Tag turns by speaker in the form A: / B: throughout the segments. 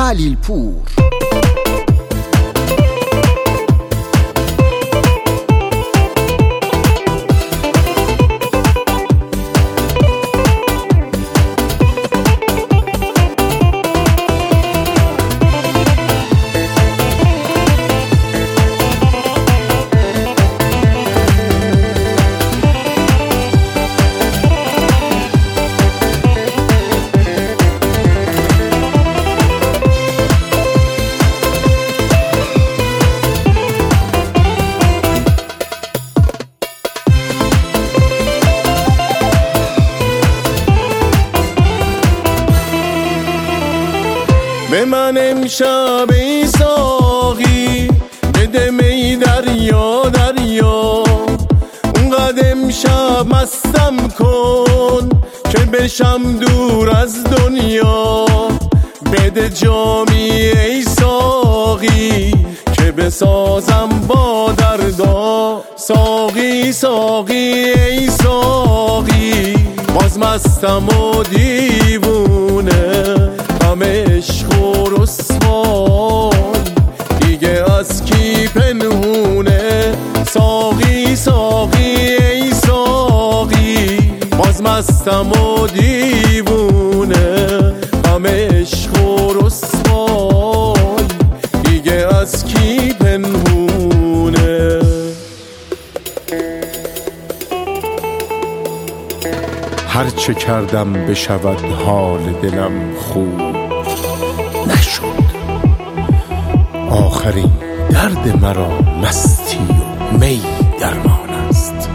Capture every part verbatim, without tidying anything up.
A: خلیلپور.
B: به من امشب ای ساقی بده می دریا دریا، اونقدر امشب مستم کن که بشم دور از دنیا. بده جامی ای ساقی که بسازم با دردا. ساقی ساقی ای ساقی باز مستم و دیوونه، غم عشق و رسوای دیگه از کی پنهونه. ساقی ساقی ای ساقی باز مستم و دیوونه، غم عشق و رسوای دیگه از کی پنهونه.
C: هرچه کردم بشود حال دلم خوب نشد، آخرین درد مرا مستی و می درمان است.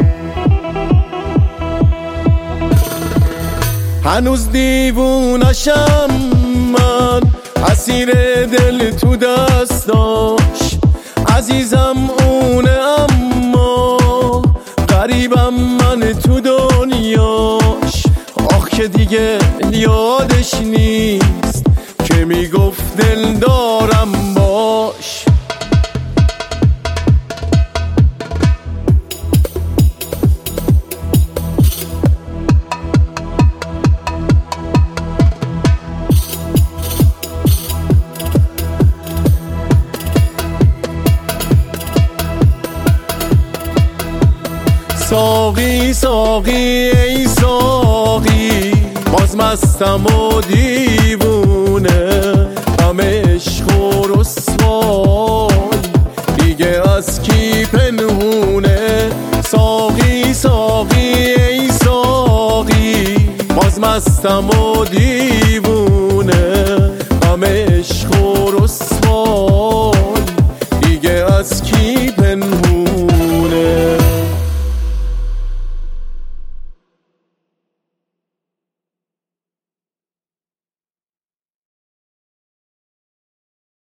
B: هنوز دیوونشم من، اسیر دل تو دستاش. عزیزم اونه اما غریبم من تو دنیاش. آخ که دیگه یادش نیست که میگفت دل دارم باش. ساقی ساقی ای ساقی باز مستم و دیوونه، غم عشق و رسوای دیگه از کی پنهونه. ساقی ساقی ای ساقی باز مستم و دیوونه، غم عشق و رسوای